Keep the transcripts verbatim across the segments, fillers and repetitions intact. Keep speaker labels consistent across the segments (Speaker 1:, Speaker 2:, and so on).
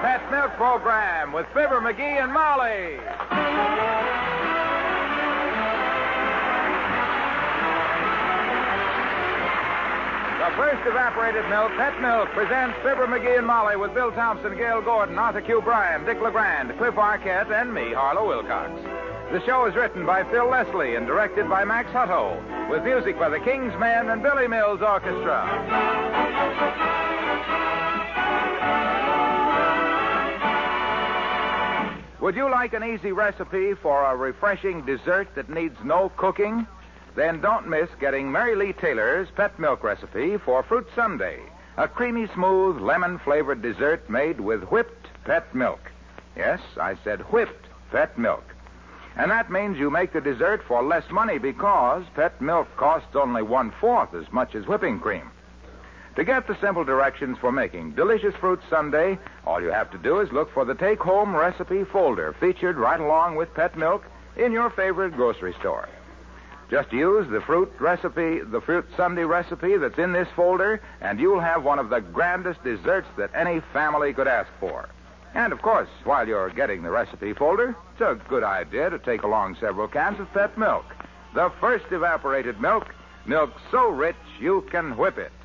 Speaker 1: Pet Milk Program with Fibber McGee and Molly. The first evaporated milk, Pet Milk, presents Fibber McGee and Molly with Bill Thompson, Gail Gordon, Arthur Q. Bryan, Dick LeGrand, Cliff Arquette, and me, Harlow Wilcox. The show is written by Phil Leslie and directed by Max Hutto, with music by the King's Men and Billy Mills Orchestra. Would you like an easy recipe for a refreshing dessert that needs no cooking? Then don't miss getting Mary Lee Taylor's Pet Milk recipe for Fruit Sundae, a creamy, smooth, lemon-flavored dessert made with whipped pet milk. Yes, I said whipped pet milk. And that means you make the dessert for less money because pet milk costs only one-fourth as much as whipping cream. To get the simple directions for making delicious Fruit Sundae, all you have to do is look for the take-home recipe folder featured right along with pet milk in your favorite grocery store. Just use the fruit recipe, the Fruit Sundae recipe that's in this folder, and you'll have one of the grandest desserts that any family could ask for. And, of course, while you're getting the recipe folder, it's a good idea to take along several cans of pet milk. The first evaporated milk, milk so rich you can whip it.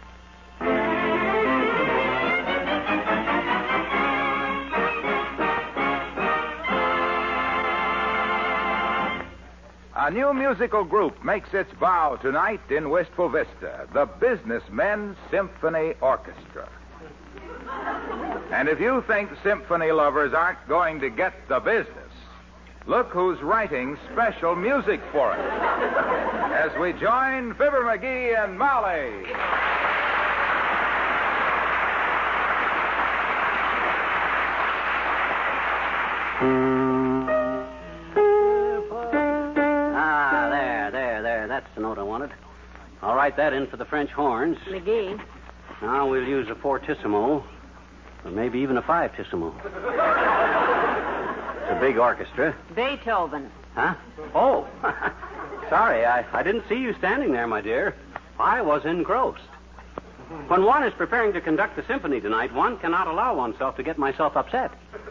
Speaker 1: A new musical group makes its bow tonight in Wistful Vista, the Businessmen's Symphony Orchestra. And if you think symphony lovers aren't going to get the business, look who's writing special music for it. As we join Fibber McGee and Molly.
Speaker 2: Ah, there, there, there. That's the note I wanted. I'll write that in for the French horns.
Speaker 3: McGee.
Speaker 2: Now we'll use a fortissimo. Or maybe even a five-tissimo. It's a big orchestra.
Speaker 3: Beethoven.
Speaker 2: Huh? Oh. Sorry, I, I didn't see you standing there, my dear. I was engrossed. When one is preparing to conduct the symphony tonight, one cannot allow oneself to get myself upset.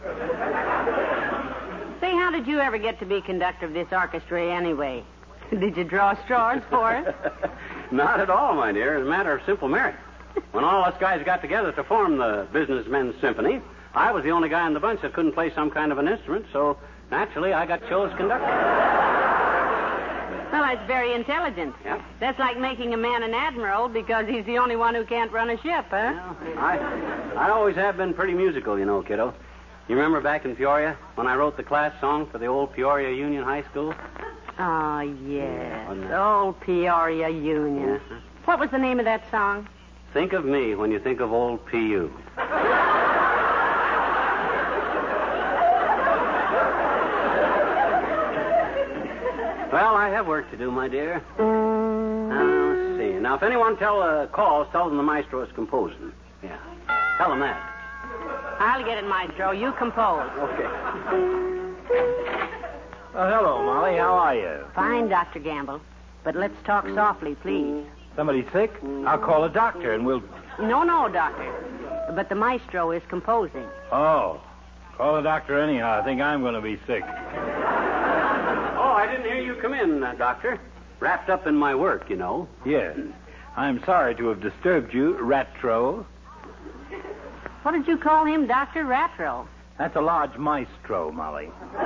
Speaker 3: Say, how did you ever get to be conductor of this orchestra anyway? Did you draw straws for us?
Speaker 2: Not at all, my dear. It's a matter of simple merit. When all us guys got together to form the Businessmen's Symphony, I was the only guy in the bunch that couldn't play some kind of an instrument, so naturally I got chose conductor.
Speaker 3: Well, that's very intelligent.
Speaker 2: Yeah.
Speaker 3: That's like making a man an admiral because he's the only one who can't run a ship, huh?
Speaker 2: Well, I, I always have been pretty musical, you know, kiddo. You remember back in Peoria when I wrote the class song for the old Peoria Union High School?
Speaker 3: Oh, yes. Old Peoria Union.
Speaker 2: Yeah.
Speaker 3: What was the name of that song?
Speaker 2: Think of me when you think of old P U. Well, I have work to do, my dear. Now, let's see. Now, if anyone tell uh, calls, tell them the maestro is composing. Yeah. Tell them that.
Speaker 3: I'll get it, Maestro. You compose.
Speaker 2: Okay.
Speaker 4: Oh, hello, Molly. How are you?
Speaker 3: Fine, Doctor Gamble. But let's talk softly, please.
Speaker 4: Somebody sick? I'll call a doctor and we'll...
Speaker 3: No, no, Doctor. But the Maestro is composing.
Speaker 4: Oh. Call a doctor anyhow. I think I'm going to be sick.
Speaker 2: Oh, I didn't hear you come in, uh, Doctor. Wrapped up in my work, you know.
Speaker 4: Yes. I'm sorry to have disturbed you, Ratro.
Speaker 3: What did you call him, Doctor Ratro?
Speaker 4: That's a large maestro, Molly.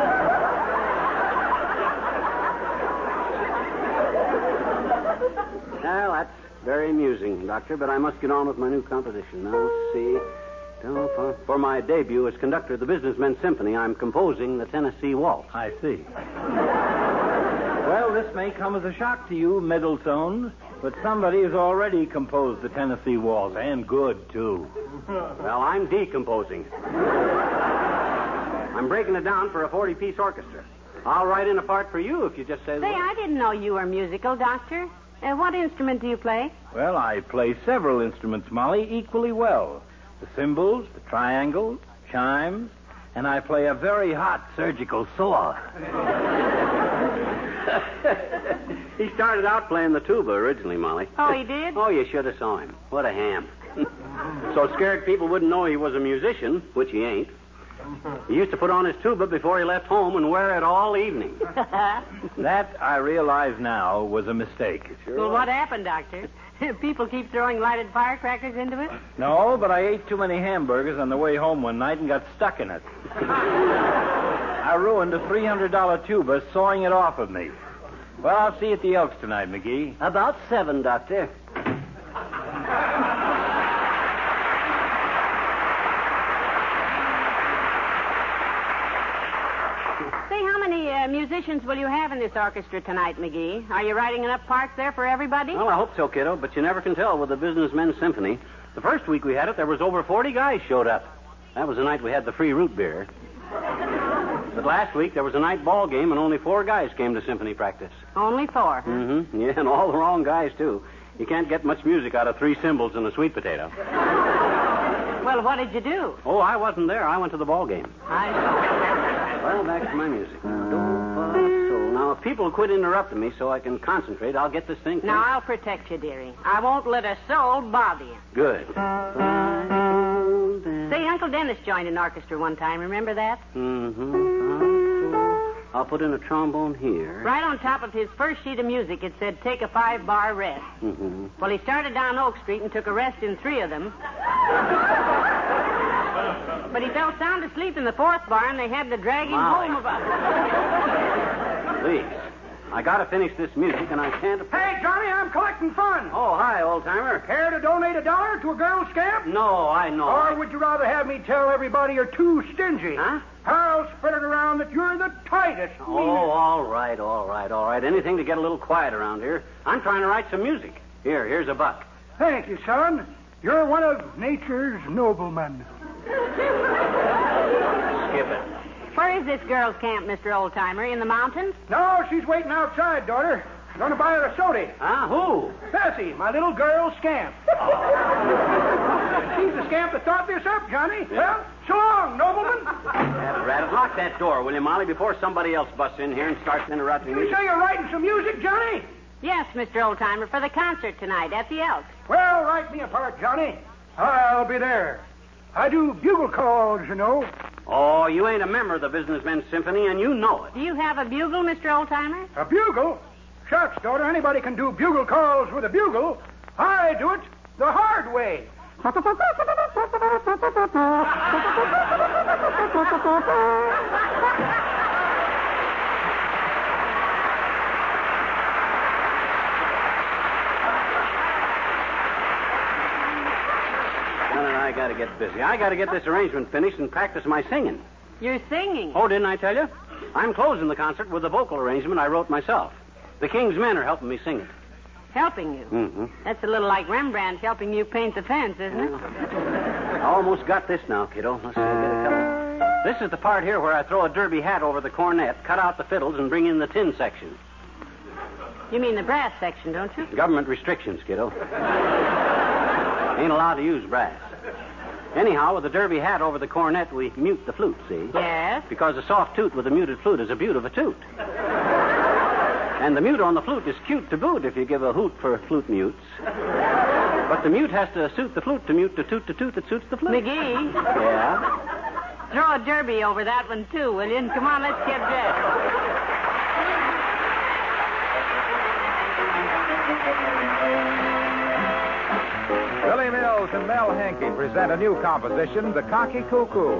Speaker 2: Well, that's very amusing, Doctor, but I must get on with my new composition. Now, let's see. For, for my debut as conductor of the Businessmen's Symphony, I'm composing the Tennessee Waltz.
Speaker 4: I see. Well, this may come as a shock to you, Middletone, but somebody has already composed the Tennessee Waltz, and good, too.
Speaker 2: Well, I'm decomposing. I'm breaking it down for a forty-piece orchestra. I'll write in a part for you if you just say the
Speaker 3: Say,
Speaker 2: word.
Speaker 3: I didn't know you were musical, Doctor. Uh, what instrument do you play?
Speaker 4: Well, I play several instruments, Molly, equally well. The cymbals, the triangles, chimes, and I play a very hot surgical saw.
Speaker 2: He started out playing the tuba originally, Molly.
Speaker 3: Oh, he did?
Speaker 2: Oh, you should have saw him. What a ham. So scared people wouldn't know he was a musician, which he ain't. He used to put on his tuba before he left home and wear it all evening.
Speaker 4: That, I realize now, was a mistake.
Speaker 3: Well, what happened, Doctor? People keep throwing lighted firecrackers into it?
Speaker 4: No, but I ate too many hamburgers on the way home one night and got stuck in it. I ruined a three hundred dollars tuba sawing it off of me. Well, I'll see you at the Elks tonight, McGee.
Speaker 2: About seven, Doctor.
Speaker 3: Say, how many uh, musicians will you have in this orchestra tonight, McGee? Are you writing enough parts there for everybody?
Speaker 2: Well, I hope so, kiddo, but you never can tell with the Businessmen's Symphony. The first week we had it, there was over forty guys showed up. That was the night we had the free root beer. But last week there was a night ball game and only four guys came to symphony practice.
Speaker 3: Only four, huh?
Speaker 2: Mm-hmm. Yeah, and all the wrong guys, too. You can't get much music out of three cymbals and a sweet potato.
Speaker 3: Well, what did you do?
Speaker 2: Oh, I wasn't there. I went to the ball game.
Speaker 3: I
Speaker 2: Well, back to my music. Do, fa, sol. Now, if people quit interrupting me so I can concentrate, I'll get this thing finished.
Speaker 3: Now, I'll protect you, dearie. I won't let a soul bother you.
Speaker 2: Good.
Speaker 3: Say, Uncle Dennis joined an orchestra one time. Remember that?
Speaker 2: Mm-hmm. I'll put in a trombone here.
Speaker 3: Right on top of his first sheet of music, it said, take a five-bar rest.
Speaker 2: Mm-hmm.
Speaker 3: Well, he started down Oak Street and took a rest in three of them. But he fell sound asleep in the fourth bar, and they had to drag him
Speaker 2: Molly.
Speaker 3: home about...
Speaker 2: Please. I gotta finish this music, and I can't...
Speaker 5: Hey, Johnny, I'm collecting funds.
Speaker 2: Oh, hi, old-timer.
Speaker 5: Care to donate a dollar to a Girl Scamp?
Speaker 2: No, I know.
Speaker 5: Or would you rather have me tell everybody you're too stingy?
Speaker 2: Huh?
Speaker 5: I'll spread it around that you're the tightest.
Speaker 2: Oh, all right, all right, all right. Anything to get a little quiet around here. I'm trying to write some music. Here, here's a buck.
Speaker 5: Thank you, son. You're one of nature's noblemen.
Speaker 2: Skip it.
Speaker 3: Where is this girls' camp, Mister Oldtimer? In the mountains?
Speaker 5: No, she's waiting outside, daughter. Going to buy her a soda.
Speaker 2: Huh? Who?
Speaker 5: Bessie, my little girl scamp. She's the scamp that thought this up, Johnny. Well, so long, nobleman.
Speaker 2: Rat, rat, lock that door, will you, Molly, before somebody else busts in here and starts interrupting me.
Speaker 5: You say you're writing some music, Johnny?
Speaker 3: Yes, Mister Oldtimer, for the concert tonight at the Elks.
Speaker 5: Well, write me a part, Johnny. I'll be there. I do bugle calls, you know.
Speaker 2: Oh, you ain't a member of the Businessmen's Symphony, and you know it.
Speaker 3: Do you have a bugle, Mister Oldtimer?
Speaker 5: A bugle? Shucks, daughter, anybody can do bugle calls with a bugle. I do it the hard way.
Speaker 2: No, no, no, I gotta get busy. I gotta get this arrangement finished and practice my singing.
Speaker 3: You're singing.
Speaker 2: Oh, didn't I tell you? I'm closing the concert with a vocal arrangement I wrote myself. The King's Men are helping me sing it.
Speaker 3: Helping you?
Speaker 2: Mm-hmm.
Speaker 3: That's a little like Rembrandt helping you paint the fence, isn't it?
Speaker 2: I almost got this now, kiddo. Let's see, I get a couple. This is the part here where I throw a derby hat over the cornet, cut out the fiddles, and bring in the tin section.
Speaker 3: You mean the brass section, don't you?
Speaker 2: Government restrictions, kiddo. Ain't allowed to use brass. Anyhow, with the derby hat over the cornet, we mute the flute, see?
Speaker 3: Yes.
Speaker 2: Because a soft toot with a muted flute is a beaut of a toot. And the mute on the flute is cute to boot if you give a hoot for flute mutes. But the mute has to suit the flute to mute the toot to toot that suits the flute.
Speaker 3: McGee,
Speaker 2: Yeah?
Speaker 3: throw a derby over that one, too, will you? And come on, let's get dressed.
Speaker 1: Billy Mills and Mel Hankey present a new composition, The Cocky Cuckoo.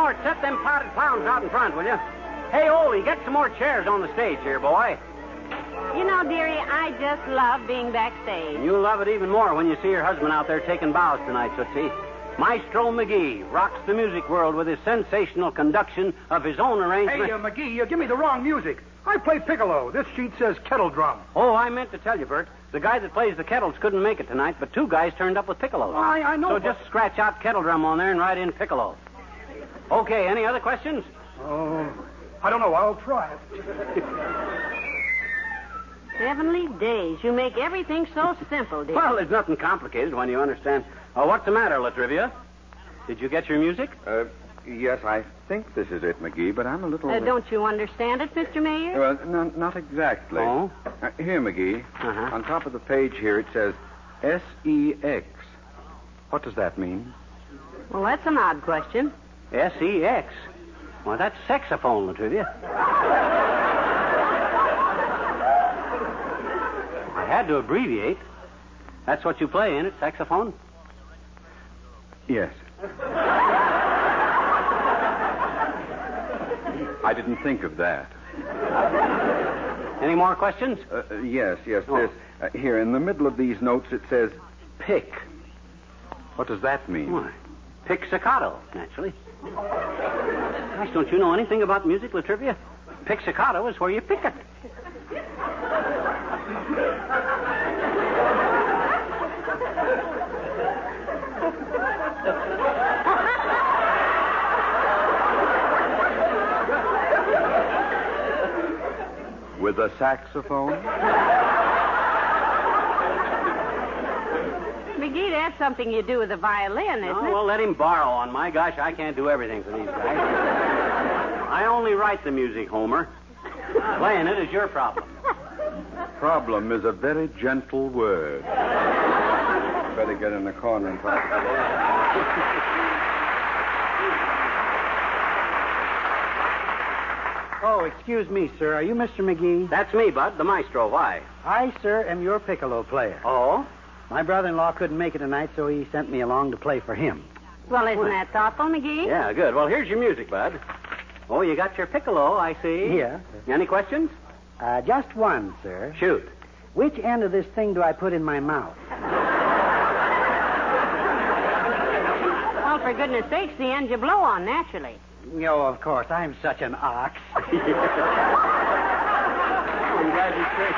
Speaker 2: Mort, set them potted clowns out in front, will you? Hey, Ole, get some more chairs on the stage here, boy.
Speaker 3: You know, dearie, I just love being backstage.
Speaker 2: And you'll love it even more when you see your husband out there taking bows tonight, Tootsie. Maestro McGee rocks the music world with his sensational conduction of his own arrangement.
Speaker 5: Hey, uh, McGee, you give me the wrong music. I play piccolo. This sheet says kettle drum.
Speaker 2: Oh, I meant to tell you, Bert. The guy that plays the kettles couldn't make it tonight, but two guys turned up with piccolos.
Speaker 5: Well, I, I know.
Speaker 2: So
Speaker 5: but...
Speaker 2: just scratch out kettle drum on there and write in piccolo. Okay, any other questions?
Speaker 5: Oh, I don't know. I'll try it.
Speaker 3: Heavenly days. You make everything so simple, dear.
Speaker 2: Well, there's nothing complicated when you understand. Oh, what's the matter, Latrivia? Did you get your music?
Speaker 6: Uh, yes, I think this is it, McGee, but I'm a little...
Speaker 3: Uh, don't you understand it, Mister Mayor?
Speaker 6: Well, no, not exactly.
Speaker 2: Oh?
Speaker 6: Uh, here, McGee.
Speaker 2: Uh-huh.
Speaker 6: On top of the page here, it says S E X. What does that mean?
Speaker 3: Well, that's an odd question.
Speaker 2: S E X. Well, that's saxophone, Latrivia. I had to abbreviate. That's what you play, ain't it, saxophone?
Speaker 6: Yes. I didn't think of that.
Speaker 2: Any more questions?
Speaker 6: Uh, uh, yes, yes,
Speaker 2: Oh.
Speaker 6: this. Uh, here, in the middle of these notes, it says pick. What does that mean?
Speaker 2: Why, pizzicato, naturally. Gosh, don't you know anything about music, Latrivia? Pizzicato is where you pick it.
Speaker 6: With a saxophone?
Speaker 3: McGee, that's something you do with a violin, isn't
Speaker 2: Oh,
Speaker 3: it?
Speaker 2: well, let him borrow on. My gosh, I can't do everything for these guys. I only write the music, Homer. Playing it is your problem.
Speaker 6: Problem is a very gentle word. Better get in the corner and talk.
Speaker 7: Oh, excuse me, sir. Are you Mister McGee?
Speaker 2: That's me, Bud, the maestro. Why?
Speaker 7: I, sir, am your piccolo player.
Speaker 2: Oh?
Speaker 7: My brother-in-law couldn't make it tonight, so he sent me along to play for him.
Speaker 3: Well, isn't that thoughtful, McGee?
Speaker 2: Yeah, good. Well, here's your music, Bud. Oh, you got your piccolo, I see.
Speaker 7: Yeah.
Speaker 2: Any questions?
Speaker 7: Uh, just one, sir.
Speaker 2: Shoot.
Speaker 7: Which end of this thing do I put in my mouth?
Speaker 3: Well, for goodness sakes, the end you blow on, naturally.
Speaker 7: Oh, of course. I'm such an ox.
Speaker 2: Oh, I'm glad you said.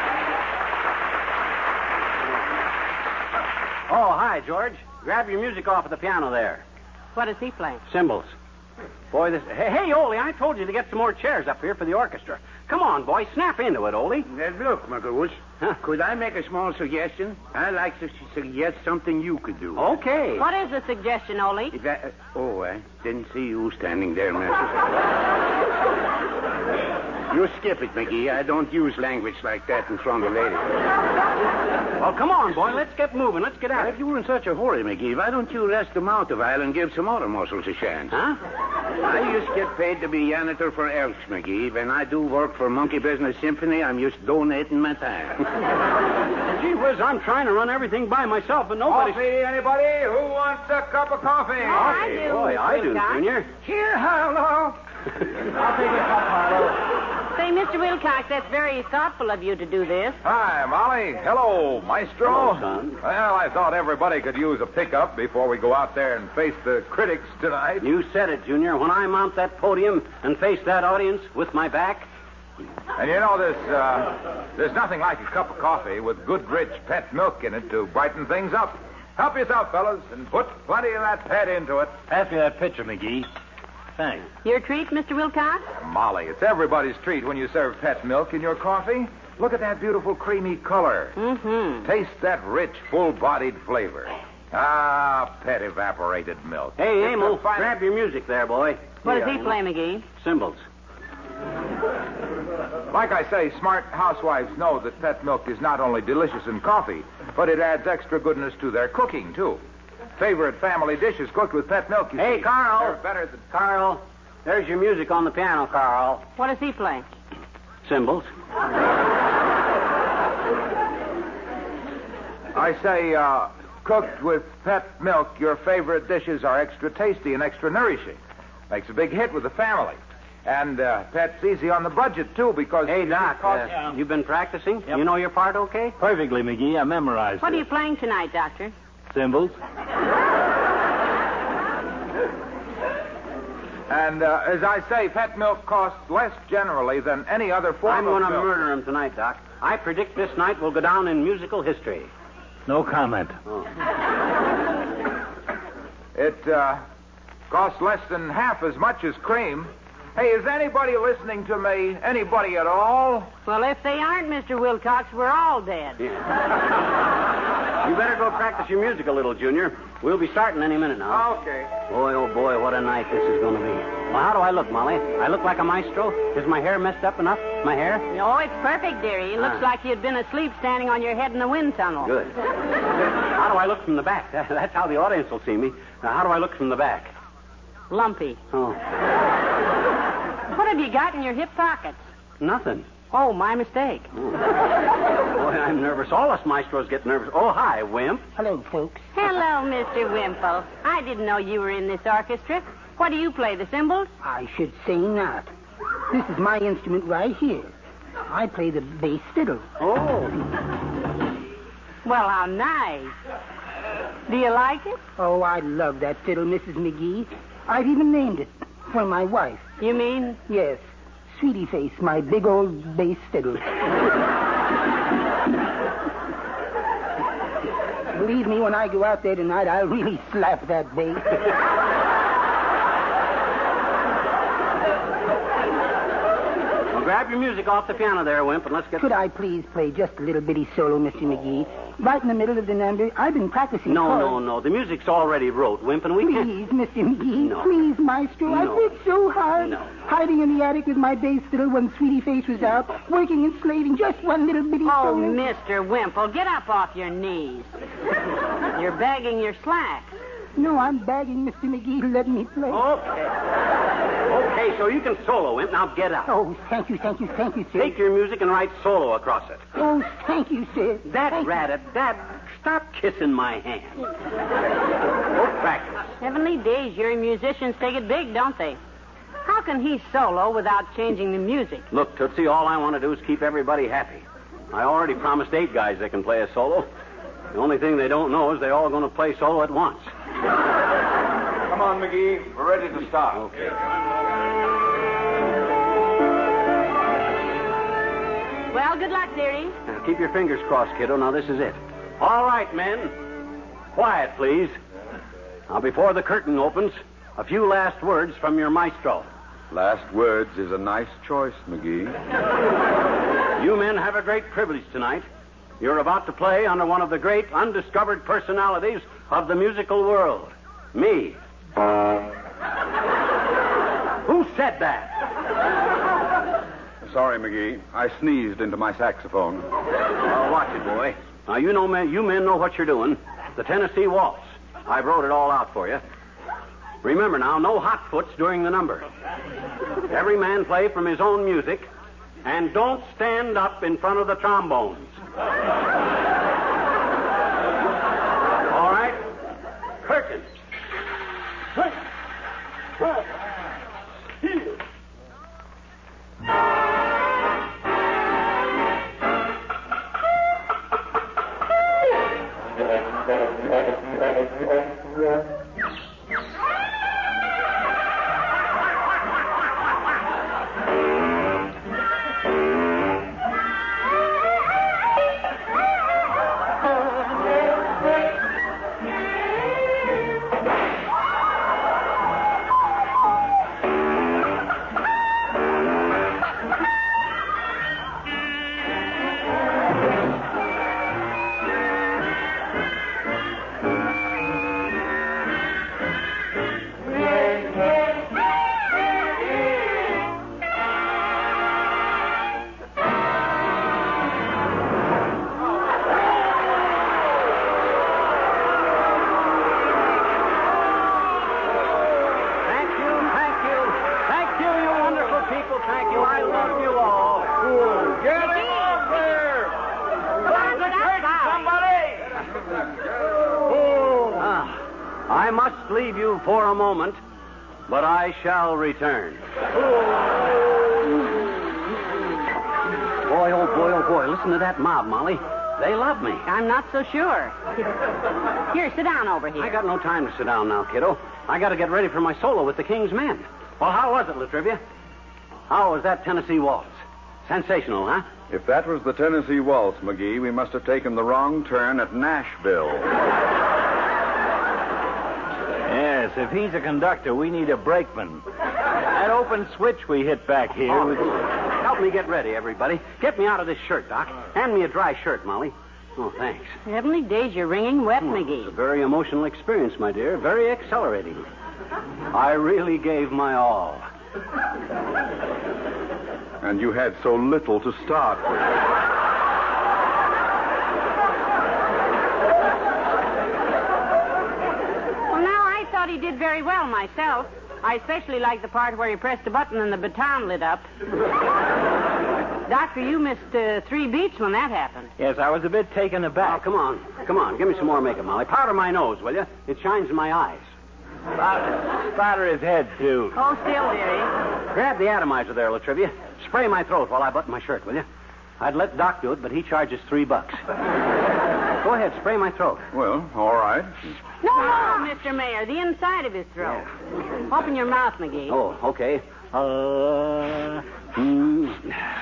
Speaker 2: Oh, hi, George. Grab your music off of the piano there.
Speaker 3: What does he play?
Speaker 2: Cymbals. Boy, this... Hey, hey, Ole, I told you to get some more chairs up here for the orchestra. Come on, boy, snap into it, Ole.
Speaker 5: Uh, look, McGoosh,
Speaker 2: Huh?
Speaker 5: could I make a small suggestion? I'd like to suggest something you could do.
Speaker 2: Okay.
Speaker 3: What is the suggestion, Ole?
Speaker 5: If I, uh, oh, I didn't see you standing there, mister. You skip it, McGee. I don't use language like that in front of ladies.
Speaker 2: Well, come on, boy, let's get moving. Let's get
Speaker 5: Now,
Speaker 2: at
Speaker 5: if
Speaker 2: it.
Speaker 5: you were in such a hurry, McGee, why don't you rest them out a while and give some other muscles a chance?
Speaker 2: Huh?
Speaker 5: I used to get paid to be janitor for Elks, McGee. When I do work for Monkey Business Symphony, I'm just donating my time.
Speaker 2: Gee whiz, I'm trying to run everything by myself, but nobody's...
Speaker 1: Coffee, anybody? Who wants a cup of coffee?
Speaker 3: Oh, I do.
Speaker 2: Boy, I do,
Speaker 3: Wilcox.
Speaker 2: Junior.
Speaker 5: Here, Harlow.
Speaker 7: I'll take a cup, Harlow.
Speaker 3: Say, Mister Wilcox, that's very thoughtful of you to do this.
Speaker 1: Hi, Molly. Hello, Maestro.
Speaker 2: Hello, son.
Speaker 1: Well, I thought everybody could use a pickup before we go out there and face the critics tonight.
Speaker 2: You said it, Junior. When I mount that podium and face that audience with my back...
Speaker 1: And you know, there's, uh, there's nothing like a cup of coffee with good, rich pet milk in it to brighten things up. Help yourself, fellas, and put plenty of that pet into it.
Speaker 4: Pass me that pitcher, McGee. Thanks.
Speaker 3: Your treat, Mister Wilcox?
Speaker 1: Molly, it's everybody's treat when you serve pet milk in your coffee. Look at that beautiful creamy color.
Speaker 3: Mm-hmm.
Speaker 1: Taste that rich, full-bodied flavor. Ah, pet evaporated milk.
Speaker 2: Hey,
Speaker 1: It's
Speaker 2: Emil,
Speaker 1: the fin-
Speaker 2: grab your music there, boy.
Speaker 3: What
Speaker 1: Yeah,
Speaker 3: does he play, McGee?
Speaker 2: Cymbals.
Speaker 1: Like I say, smart housewives know that pet milk is not only delicious in coffee, but it adds extra goodness to their cooking, too. Favorite family dishes cooked with pet milk, you
Speaker 2: Hey,
Speaker 1: see.
Speaker 2: Carl.
Speaker 1: They're better than...
Speaker 2: Carl, there's your music on the piano, Carl.
Speaker 3: What does he play?
Speaker 2: Cymbals.
Speaker 1: I say, uh, cooked with pet milk, your favorite dishes are extra tasty and extra nourishing. Makes a big hit with the family. And, uh, Pet's easy on the budget, too, because...
Speaker 2: Hey, Doc, uh,
Speaker 4: Yeah.
Speaker 2: you been practicing?
Speaker 4: Yep.
Speaker 2: You know your part okay?
Speaker 4: Perfectly, McGee. I memorized
Speaker 3: What
Speaker 4: it.
Speaker 3: are you playing tonight, Doctor?
Speaker 4: Symbols.
Speaker 1: And, uh, as I say, pet milk costs less generally than any other form
Speaker 2: I'm
Speaker 1: of
Speaker 2: going to
Speaker 1: milk.
Speaker 2: murder him tonight, Doc. I predict this night will go down in musical history.
Speaker 4: No comment.
Speaker 2: Oh.
Speaker 1: It, uh, costs less than half as much as cream. Hey, is anybody listening to me? Anybody at all?
Speaker 3: Well, if they aren't, Mister Wilcox, we're all dead.
Speaker 2: Yeah. You better go practice your music a little, Junior. We'll be starting any minute now.
Speaker 1: Okay.
Speaker 2: Boy, oh boy, what a night this is going to be. Well, how do I look, Molly? I look like a maestro? Is my hair messed up enough? My hair?
Speaker 3: Oh, it's perfect, dearie. It looks
Speaker 2: Ah.
Speaker 3: like you'd been asleep standing on your head in the wind tunnel.
Speaker 2: Good. How do I look from the back? That's how the audience will see me. Now, how do I look from the back?
Speaker 3: Lumpy.
Speaker 2: Oh,
Speaker 3: What have you got in your hip pockets?
Speaker 2: nothing.
Speaker 3: Oh, my mistake.
Speaker 2: Boy, I'm nervous. All us maestros get nervous. Oh, hi, Wimp.
Speaker 7: Hello, folks.
Speaker 3: Hello, Mister Wimple. I didn't know you were in this orchestra. What do you play, the cymbals?
Speaker 7: I should say not. This is my instrument right here. I play the bass fiddle.
Speaker 2: Oh.
Speaker 3: Well, how nice. Do you like it?
Speaker 7: Oh, I love that fiddle, Missus McGee. I've even named it for my wife.
Speaker 3: You mean?
Speaker 7: Yes, Sweetie Face, my big old bass fiddle. Believe me, when I go out there tonight, I'll really slap that bass.
Speaker 2: Well, grab your music off the piano there, Wimp, and let's get...
Speaker 7: Could I please play just a little bitty solo, Mister McGee? Right in the middle of the number. I've been practicing
Speaker 2: No,
Speaker 7: hard.
Speaker 2: no, no. The music's already wrote, Wimp, and we can't...
Speaker 7: Please, Mister McGee.
Speaker 2: No.
Speaker 7: Please, Maestro. I
Speaker 2: No.
Speaker 7: worked so hard.
Speaker 2: No.
Speaker 7: Hiding in the attic with my bass fiddle when Sweetie Face was out. Working and slaving just one little bitty
Speaker 3: Oh,
Speaker 7: solo.
Speaker 3: Mister Wimple, get up off your knees. You're bagging your slacks.
Speaker 7: No, I'm begging Mister McGee to let me play.
Speaker 2: Okay. Okay, so you can solo, Wimp. Now get up.
Speaker 7: Oh, thank you, thank you, thank you, sir.
Speaker 2: Take your music and write solo across it.
Speaker 7: Oh, thank you, sir.
Speaker 2: That
Speaker 7: Thank you.
Speaker 2: rat, that... Stop kissing my hand. Go practice.
Speaker 3: Heavenly days, your musicians take it big, don't they? How can he solo without changing the music?
Speaker 2: Look, Tootsie, all I want to do is keep everybody happy. I already promised eight guys they can play a solo. The only thing they don't know is they're all going to play solo at once.
Speaker 6: Come on, McGee. We're ready to start.
Speaker 2: Okay.
Speaker 3: Well, good luck, dearie.
Speaker 2: Now, keep your fingers crossed, kiddo. Now, this is it. All right, men. Quiet, please. Now, before the curtain opens, a few last words from your maestro.
Speaker 6: Last words is a nice choice, McGee.
Speaker 2: You men have a great privilege tonight. You're about to play under one of the great undiscovered personalities of the musical world. Me. Who said that?
Speaker 6: Sorry, McGee. I sneezed into my saxophone.
Speaker 2: Well, watch it, boy. Now, you know, men, you men know what you're doing. The Tennessee Waltz. I've wrote it all out for you. Remember now, no hot foots during the number. Every man play from his own music, and don't stand up in front of the trombones. All right? Curtain. Here. Thank you, thank you. Thank you, you wonderful people. Thank you. I love you all.
Speaker 1: Get him off there! Close the curtain, somebody!
Speaker 2: Ah, I must leave you for a moment but I shall return. Boy, oh boy, oh boy, listen to that mob, Molly. They love me.
Speaker 3: I'm not so sure. Here, sit down over here.
Speaker 2: I got no time to sit down now, kiddo. I got to get ready for my solo with the King's Men. Well, how was it, Latrivia? How was that Tennessee waltz? Sensational, huh?
Speaker 6: If that was the Tennessee waltz, McGee, we must have taken the wrong turn at Nashville.
Speaker 4: Yes, if he's a conductor, we need a brakeman. That open switch we hit back here.
Speaker 2: Oh,
Speaker 4: was...
Speaker 2: Help me get ready, everybody. Get me out of this shirt, Doc. Hand me a dry shirt, Molly. Oh, thanks.
Speaker 3: Heavenly days, you're wringing wet,
Speaker 2: It's a
Speaker 3: McGee.
Speaker 2: very emotional experience, my dear. Very accelerating. I really gave my all.
Speaker 6: And you had so little to start with.
Speaker 3: Well, now, I thought he did very well myself. I especially liked the part where he pressed a button and the baton lit up. Doctor, you missed uh, three beats when that happened.
Speaker 4: Yes, I was a bit taken
Speaker 2: Oh,
Speaker 4: aback.
Speaker 2: come on. Come on. Give me some more makeup, Molly. Powder my nose, will you? It shines in my eyes.
Speaker 4: Spatter, spatter his head, too.
Speaker 3: Hold still, dearie.
Speaker 2: Grab the atomizer there, Latrivia. Spray my throat while I button my shirt, will you? I'd let Doc do it, but he charges three bucks. Go ahead, spray my throat.
Speaker 6: Well, all right.
Speaker 3: No, no, Mister Mayor, the inside of his throat. Open your mouth, McGee.
Speaker 2: Oh, okay. Uh, mm,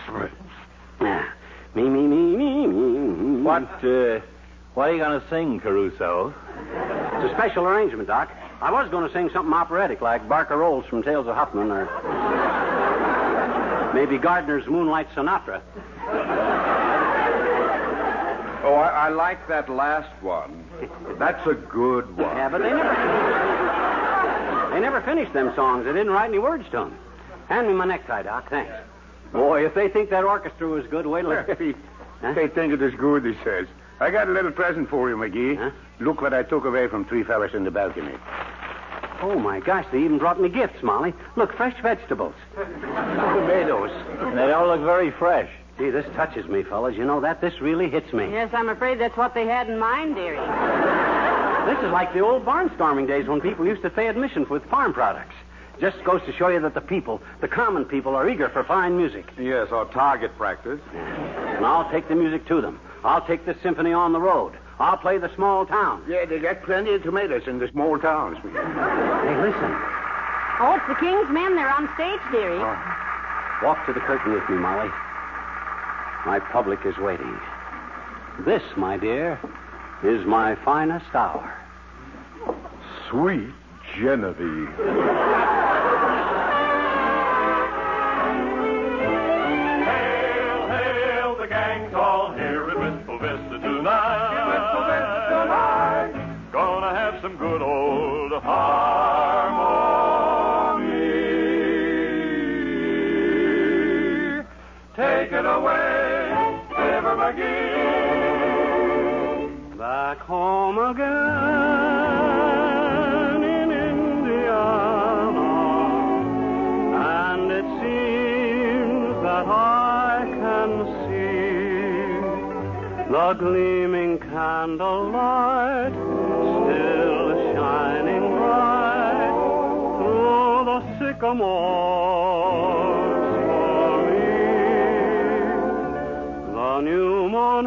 Speaker 2: me, me, me, me, me.
Speaker 4: What, uh, what are you going to sing, Caruso?
Speaker 2: It's a special arrangement, Doc. I was going to sing something operatic like Barker Rolls from Tales of Huffman or maybe Gardner's Moonlight Sonata.
Speaker 6: Oh, I, I like that last one. That's a good one.
Speaker 2: Yeah, but they never they never finished them songs. They didn't write any words to them. Hand me my necktie, Doc. Thanks. Boy, if they think that orchestra was good, wait till it... Huh?
Speaker 5: They think it is good, he says. I got a little present for you, McGee.
Speaker 2: Huh?
Speaker 5: Look what I took away from three fellas in the balcony.
Speaker 2: Oh, my gosh, they even brought me gifts, Molly. Look, fresh vegetables.
Speaker 5: Tomatoes.
Speaker 4: They all look very fresh.
Speaker 2: Gee, this touches me, fellas. You know that? This really hits me.
Speaker 3: Yes, I'm afraid that's what they had in mind, dearie.
Speaker 2: This is like the old barnstorming days when people used to pay admission with farm products. Just goes to show you that the people, the common people, are eager for fine music.
Speaker 6: Yes, or target practice.
Speaker 2: And I'll take the music to them. I'll take the symphony on the road. I'll play the small towns.
Speaker 5: Yeah, they got plenty of tomatoes in the small towns.
Speaker 2: Hey, listen.
Speaker 3: Oh, it's the King's Men. They're on stage, dearie.
Speaker 2: Walk to the curtain with me, Molly. My public is waiting. This, my dear, is my finest hour.
Speaker 6: Sweet Genevieve.
Speaker 8: Hail, hail, the gang's all here at Wistful Vista tonight. Wistful Vista tonight. Gonna have some good old harmony. Take it away, Flavor McGee.
Speaker 2: Back home again in Indiana, and it seems that I can see the gleaming candlelight still shining bright through the sycamores for me. The new moon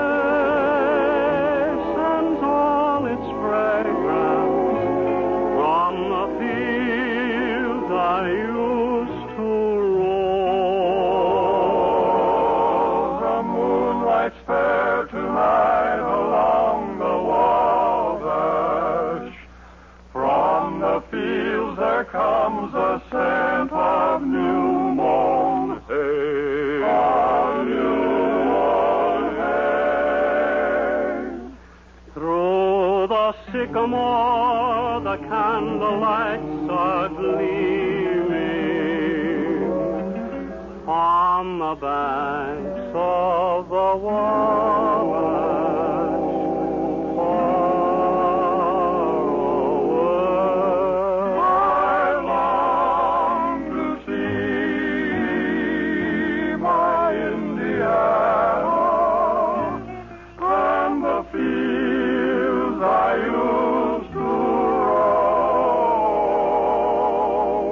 Speaker 2: hastens all its fragrance from the fields I used to roam.
Speaker 8: The moonlight's fair tonight along the Wabash. From the fields there comes a scent of new mown hay. Of new mown hay.
Speaker 2: Through the sycamore the candlelights are gleaming on the banks of the Wabash far away.
Speaker 8: I long to see my Indiana and the fields I used to roam.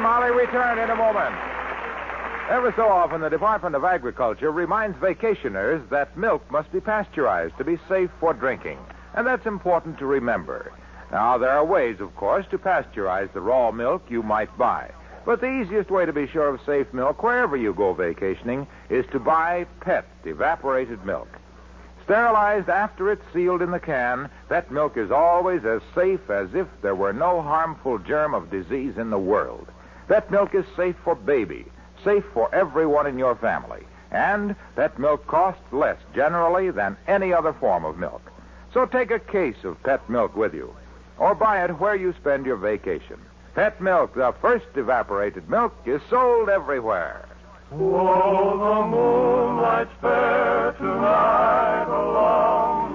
Speaker 1: and Molly return in a moment. Ever so often, the Department of Agriculture reminds vacationers that milk must be pasteurized to be safe for drinking. And that's important to remember. Now, there are ways, of course, to pasteurize the raw milk you might buy. But the easiest way to be sure of safe milk wherever you go vacationing is to buy Pet evaporated milk. Sterilized after it's sealed in the can, Pet milk is always as safe as if there were no harmful germ of disease in the world. Pet milk is safe for baby, safe for everyone in your family. And Pet milk costs less generally than any other form of milk. So take a case of Pet milk with you, or buy it where you spend your vacation. Pet milk, the first evaporated milk, is sold everywhere.
Speaker 8: Oh, the moonlight's fair tonight along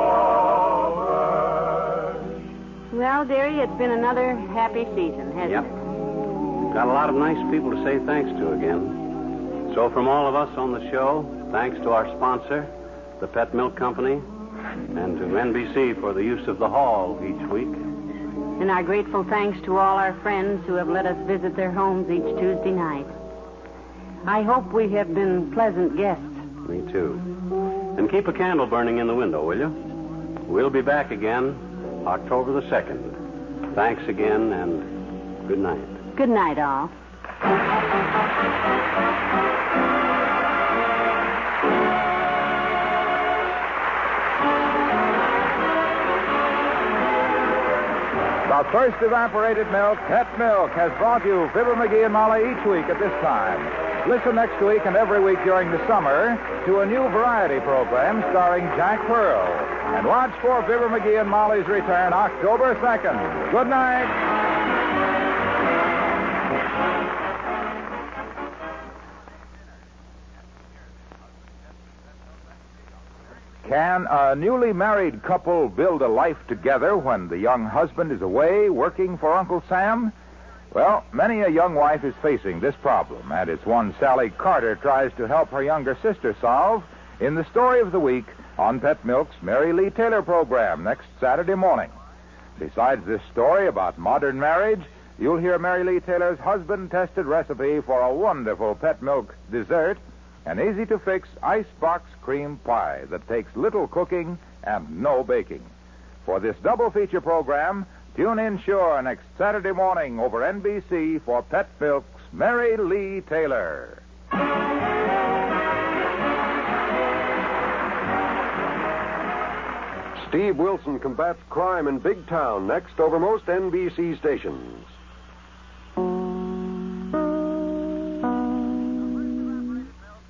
Speaker 8: the water.
Speaker 3: Well, dearie, it's been another happy season, hasn't
Speaker 2: Yep.
Speaker 3: it?
Speaker 2: Got a lot of nice people to say thanks to again. So from all of us on the show, thanks to our sponsor, the Pet Milk Company, and to N B C for the use of the hall each week.
Speaker 3: And our grateful thanks to all our friends who have let us visit their homes each Tuesday night. I hope we have been pleasant guests.
Speaker 2: Me too. And keep a candle burning in the window, will you? We'll be back again October the second. Thanks again, and good night.
Speaker 3: Good night, all.
Speaker 1: The first evaporated milk, Pet Milk, has brought you Fibber McGee and Molly each week at this time. Listen next week and every week during the summer to a new variety program starring Jack Pearl. And watch for Fibber McGee and Molly's return October second. Good night. Can a newly married couple build a life together when the young husband is away working for Uncle Sam? Well, many a young wife is facing this problem, and it's one Sally Carter tries to help her younger sister solve in the story of the week on Pet Milk's Mary Lee Taylor program next Saturday morning. Besides this story about modern marriage, you'll hear Mary Lee Taylor's husband-tested recipe for a wonderful Pet Milk dessert, an easy-to-fix icebox cream pie that takes little cooking and no baking. For this double feature program, tune in sure next Saturday morning over N B C for Pet Milk's Mary Lee Taylor.
Speaker 9: Steve Wilson combats crime in Big Town next over most N B C stations.